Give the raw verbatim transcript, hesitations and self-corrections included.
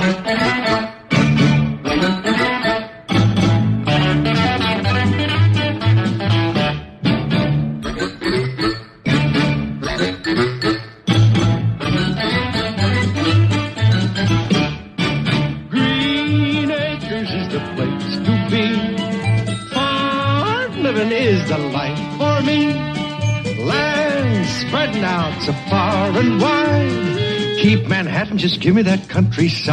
Green Acres is the place to be. Farm living is the life for me. Land spreading out so far and wide. Keep Manhattan, just give me that countryside.